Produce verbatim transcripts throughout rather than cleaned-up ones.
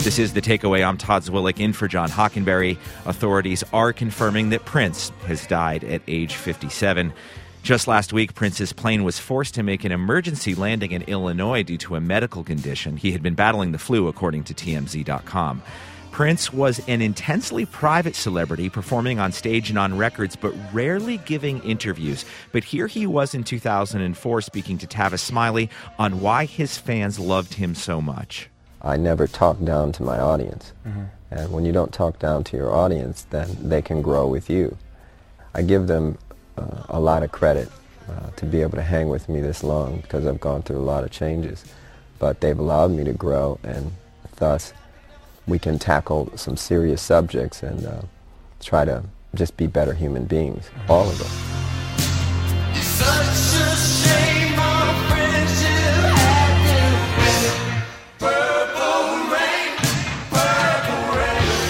This is The Takeaway. I'm Todd Zwillich in for John Hockenberry. Authorities are confirming that Prince has died at age fifty-seven. Just last week, Prince's plane was forced to make an emergency landing in Illinois due to a medical condition. He had been battling the flu, according to T M Z dot com. Prince was an intensely private celebrity, performing on stage and on records, but rarely giving interviews. But here he was in two thousand four speaking to Tavis Smiley on why his fans loved him so much. I never talk down to my audience. Mm-hmm. And when you don't talk down to your audience, then they can grow with you. I give them uh, a lot of credit uh, to be able to hang with me this long because I've gone through a lot of changes. But they've allowed me to grow, and thus we can tackle some serious subjects and uh, try to just be better human beings, all of us. It's such a shame our friendship had to end. Purple rain, purple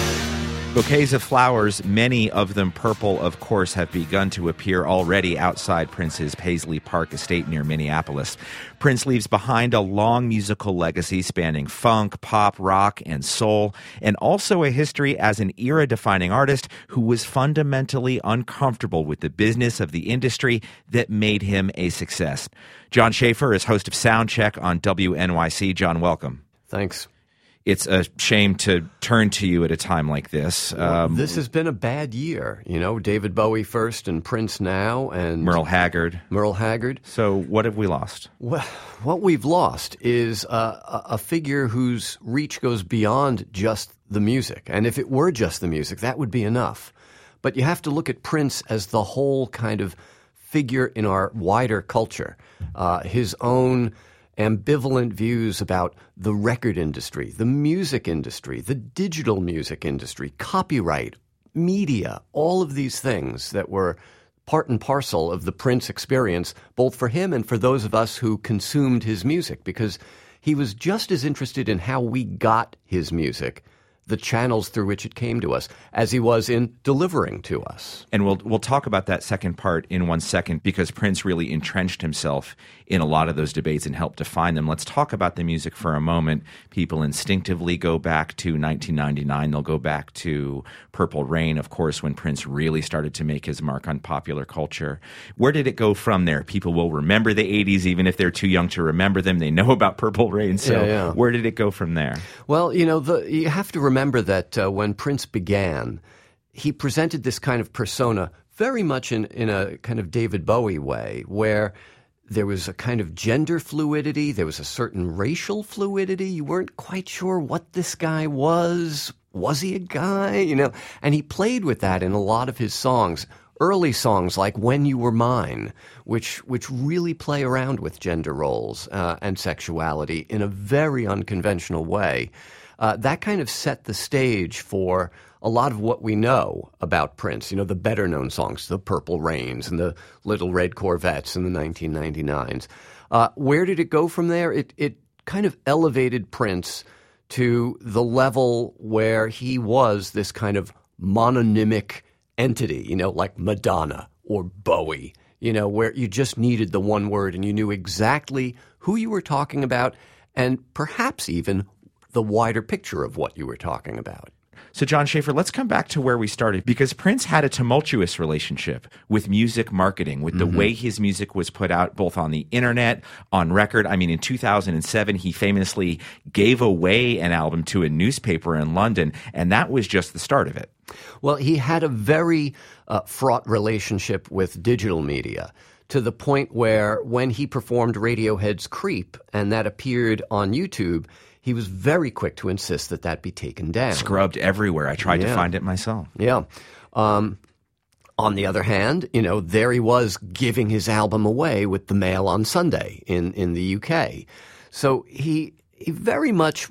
rain. Bouquets of flowers, many of them purple, of course, have begun to appear already outside Prince's Paisley Park estate near Minneapolis. Prince leaves behind a long musical legacy spanning funk, pop, rock, and soul, and also a history as an era-defining artist who was fundamentally uncomfortable with the business of the industry that made him a success. John Schaefer is host of Soundcheck on W N Y C. John, welcome. Thanks. It's a shame to turn to you at a time like this. Um, this has been a bad year. You know, David Bowie first and Prince now and Merle Haggard. Merle Haggard. So what have we lost? Well, what we've lost is uh, a figure whose reach goes beyond just the music. And if it were just the music, that would be enough. But you have to look at Prince as the whole kind of figure in our wider culture. Uh, his own ambivalent views about the record industry, the music industry, the digital music industry, copyright, media, all of these things that were part and parcel of the Prince experience, both for him and for those of us who consumed his music, because he was just as interested in how we got his music, the channels through which it came to us, as he was in delivering to us. And we'll we'll talk about that second part in one second, because Prince really entrenched himself in a lot of those debates and helped define them. Let's talk about the music for a moment. People instinctively go back to nineteen ninety-nine. They'll go back to Purple Rain, of course, when Prince really started to make his mark on popular culture. Where did it go from there? People will remember the eighties, even if they're too young to remember them. They know about Purple Rain. So yeah, yeah. Where did it go from there? Well, you know, the, you have to remember Remember that uh, when Prince began, he presented this kind of persona very much in, in a kind of David Bowie way, where there was a kind of gender fluidity, there was a certain racial fluidity. You weren't quite sure what this guy was. Was he a guy? You know, and he played with that in a lot of his songs. Early songs like When You Were Mine, which which really play around with gender roles uh, and sexuality in a very unconventional way. Uh, that kind of set the stage for a lot of what we know about Prince. You know, the better-known songs, the Purple Rains and the Little Red Corvettes in the nineteen ninety-nines. Uh, where did it go from there? It it kind of elevated Prince to the level where he was this kind of mononymic entity, you know, like Madonna or Bowie, you know, where you just needed the one word and you knew exactly who you were talking about and perhaps even the wider picture of what you were talking about. So, John Schaefer, let's come back to where we started, because Prince had a tumultuous relationship with music marketing, with the mm-hmm. way his music was put out, both on the internet, on record. I mean, in two thousand seven, he famously gave away an album to a newspaper in London, and that was just the start of it. Well, he had a very uh, fraught relationship with digital media, to the point where when he performed Radiohead's Creep, and that appeared on YouTube, he was very quick to insist that that be taken down. Scrubbed everywhere. I tried yeah. to find it myself. Yeah. Um, on the other hand, you know, there he was giving his album away with the Mail on Sunday in, in the U K. So he he very much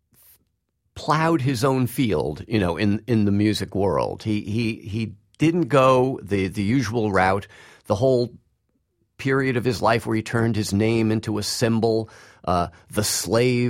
plowed his own field, you know, in, in the music world. He he he didn't go the, the usual route. The whole period of his life where he turned his name into a symbol, uh, the slave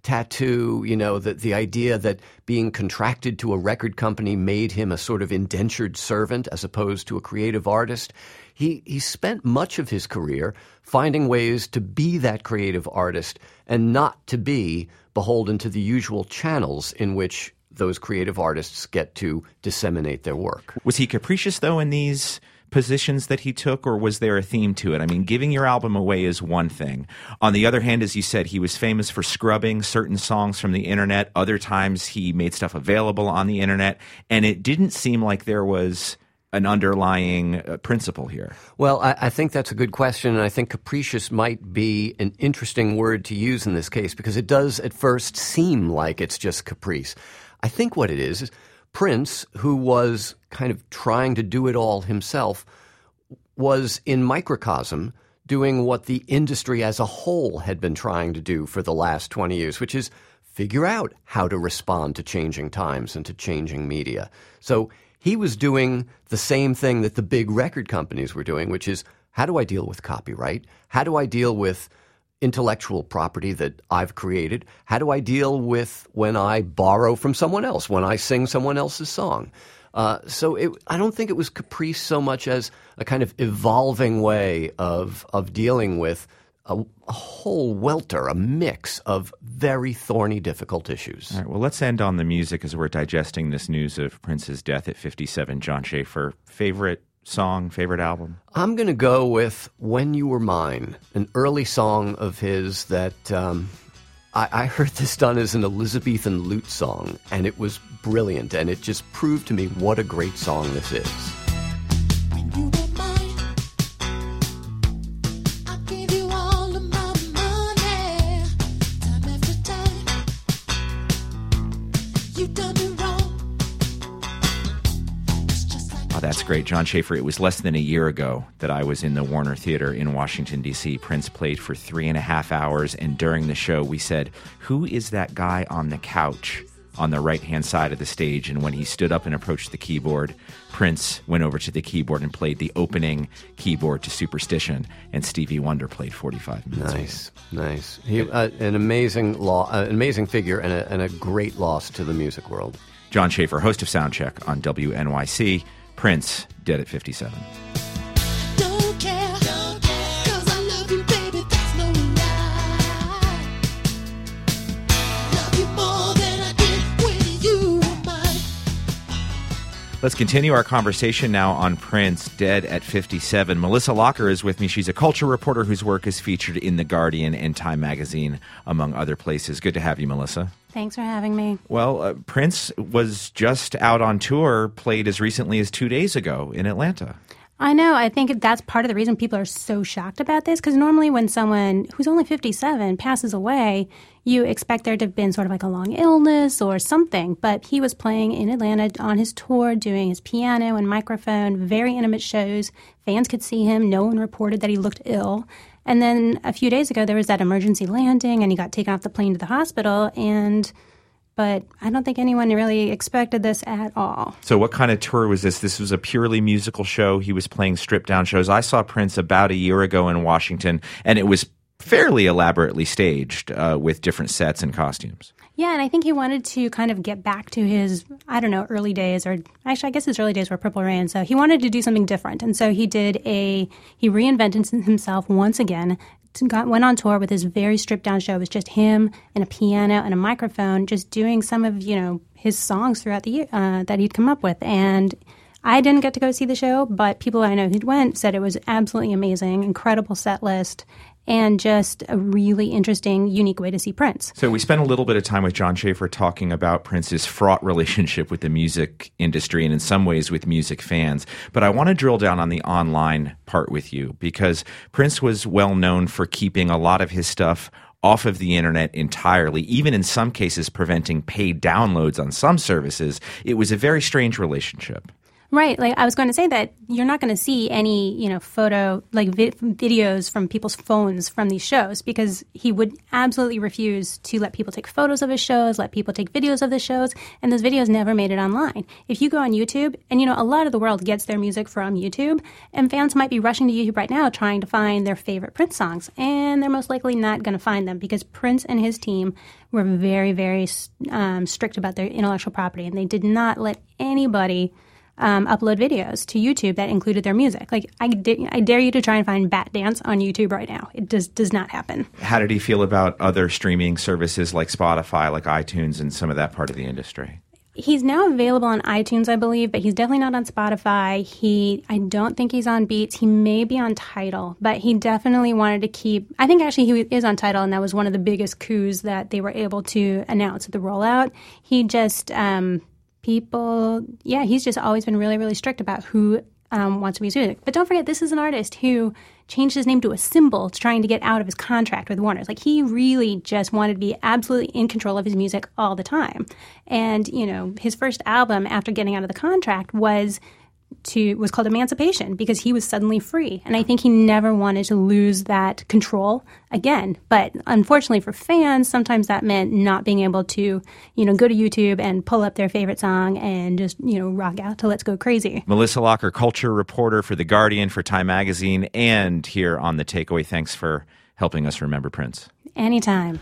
tattoo, you know, the, the idea that being contracted to a record company made him a sort of indentured servant as opposed to a creative artist. He, he spent much of his career finding ways to be that creative artist and not to be beholden to the usual channels in which those creative artists get to disseminate their work. Was he capricious, though, in these positions that he took, or was there a theme to it? I mean, giving your album away is one thing. On the other hand, as you said, he was famous for scrubbing certain songs from the internet. Other times he made stuff available on the internet, and it didn't seem like there was an underlying uh, principle here. Well, I, I think that's a good question, and I think capricious might be an interesting word to use in this case because it does at first seem like it's just caprice. I think what it is is Prince, who was kind of trying to do it all himself, was in microcosm doing what the industry as a whole had been trying to do for the last twenty years, which is figure out how to respond to changing times and to changing media. So he was doing the same thing that the big record companies were doing, which is, how do I deal with copyright? How do I deal with intellectual property that I've created? How do I deal with when I borrow from someone else, when I sing someone else's song? Uh, so it, I don't think it was caprice so much as a kind of evolving way of of dealing with a, a whole welter, a mix of very thorny, difficult issues. All right, well, let's end on the music as we're digesting this news of Prince's death at fifty-seven. John Schaefer, favorite song, favorite album? I'm going to go with When You Were Mine, an early song of his that um, I, I heard this done as an Elizabethan lute song, and it was brilliant, and it just proved to me what a great song this is. When you were mine, I gave you all of my money, time after time. You done me wrong. It's just like Oh, that's great. John Schaefer, it was less than a year ago that I was in the Warner Theater in Washington, D C Prince played for three and a half hours, and during the show we said, who is that guy on the couch on the right-hand side of the stage? And when he stood up and approached the keyboard, Prince went over to the keyboard and played the opening keyboard to Superstition, and Stevie Wonder played forty-five minutes. Nice, nice. He, uh, an amazing law, uh, an amazing figure, and a, and a great loss to the music world. John Schaefer, host of Soundcheck on W N Y C. Prince, dead at fifty-seven. don't care, don't care, 'cause I love you, baby, that's no lie. Love you more than I did when you were mine. Let's continue our conversation now on Prince, dead at fifty-seven. Melissa Locker is with me. She's a culture reporter whose work is featured in The Guardian and Time Magazine, among other places. Good to have you, Melissa. Thanks for having me. Well, uh, Prince was just out on tour, played as recently as two days ago in Atlanta. I know. I think that's part of the reason people are so shocked about this, because normally when someone who's only fifty-seven passes away, you expect there to have been sort of like a long illness or something. But he was playing in Atlanta on his tour, doing his piano and microphone, very intimate shows. Fans could see him. No one reported that he looked ill. And then a few days ago, there was that emergency landing, and he got taken off the plane to the hospital. And but I don't think anyone really expected this at all. So what kind of tour was this? This was a purely musical show. He was playing stripped-down shows. I saw Prince about a year ago in Washington, and it was fairly elaborately staged uh, with different sets and costumes. Yeah, and I think he wanted to kind of get back to his, I don't know, early days, or actually I guess his early days were Purple Rain, so he wanted to do something different. And so he did a, he reinvented himself once again, got, went on tour with his very stripped-down show. It was just him and a piano and a microphone, just doing some of, you know, his songs throughout the year uh, that he'd come up with. And I didn't get to go see the show, but people I know who'd went said it was absolutely amazing, incredible set list, and just a really interesting, unique way to see Prince. So we spent a little bit of time with John Schaefer talking about Prince's fraught relationship with the music industry and in some ways with music fans. But I want to drill down on the online part with you, because Prince was well known for keeping a lot of his stuff off of the internet entirely, even in some cases preventing paid downloads on some services. It was a very strange relationship. Right. Like I was going to say that you're not going to see any, you know, photo, like vi- videos from people's phones from these shows because he would absolutely refuse to let people take photos of his shows, let people take videos of the shows, and those videos never made it online. If you go on YouTube, and, you know, a lot of the world gets their music from YouTube, and fans might be rushing to YouTube right now trying to find their favorite Prince songs, and they're most likely not going to find them because Prince and his team were very, very um, strict about their intellectual property, and they did not let anybody Um, upload videos to YouTube that included their music. Like, I, da- I dare you to try and find Bat Dance on YouTube right now. It does does not happen. How did he feel about other streaming services like Spotify, like iTunes, and some of that part of the industry? He's now available on iTunes, I believe, but he's definitely not on Spotify. He, I don't think he's on Beats. He may be on Tidal, but he definitely wanted to keep. I think actually he is on Tidal, and that was one of the biggest coups that they were able to announce at the rollout. He just. Um, People, yeah, he's just always been really, really strict about who um, wants to be his music. But don't forget, this is an artist who changed his name to a symbol trying to get out of his contract with Warner's. Like, he really just wanted to be absolutely in control of his music all the time. And, you know, his first album after getting out of the contract was to was called Emancipation because he was suddenly free. And I think he never wanted to lose that control again. But unfortunately for fans, sometimes that meant not being able to, you know, go to YouTube and pull up their favorite song and just, you know, rock out to Let's Go Crazy. Melissa Locker, culture reporter for The Guardian, for Time Magazine, and here on The Takeaway. Thanks for helping us remember Prince. Anytime.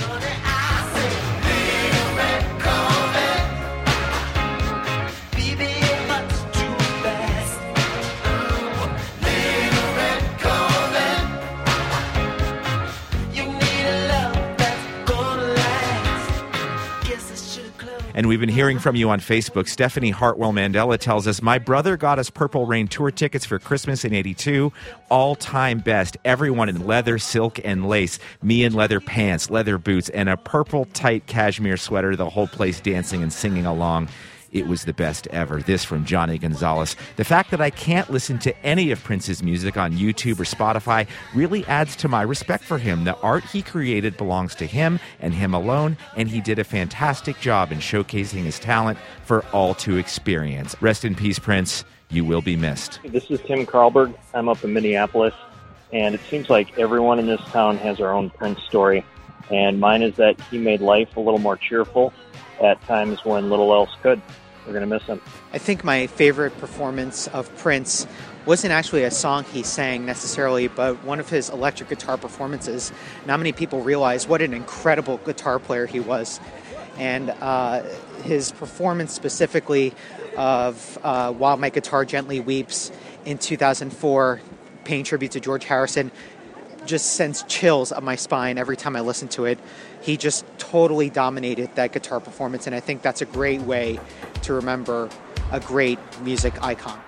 And we've been hearing from you on Facebook. Stephanie Hartwell Mandela tells us, my brother got us Purple Rain tour tickets for Christmas in eighty-two. All-time best. Everyone in leather, silk, and lace. Me in leather pants, leather boots, and a purple tight cashmere sweater. The whole place dancing and singing along. It was the best ever. This from Johnny Gonzalez. The fact that I can't listen to any of Prince's music on YouTube or Spotify really adds to my respect for him. The art he created belongs to him and him alone, and he did a fantastic job in showcasing his talent for all to experience. Rest in peace, Prince. You will be missed. This is Tim Karlberg. I'm up in Minneapolis, and it seems like everyone in this town has their own Prince story, and mine is that he made life a little more cheerful at times when little else could. We're going to miss him. I think my favorite performance of Prince wasn't actually a song he sang necessarily, but one of his electric guitar performances. Not many people realize what an incredible guitar player he was. And uh, his performance specifically of uh, While My Guitar Gently Weeps in two thousand four, paying tribute to George Harrison, just sends chills up my spine every time I listen to it. He just totally dominated that guitar performance, and I think that's a great way to remember a great music icon.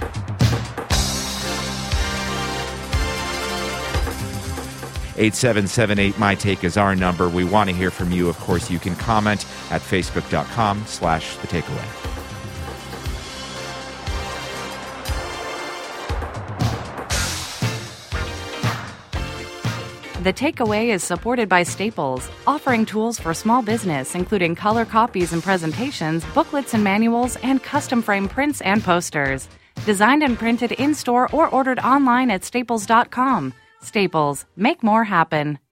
eight seven seven eight, my take is our number. We want to hear from you. Of course, you can comment at facebook.com slash the takeaway. The Takeaway is supported by Staples, offering tools for small business, including color copies and presentations, booklets and manuals, and custom frame prints and posters. Designed and printed in-store or ordered online at staples dot com. Staples, make more happen.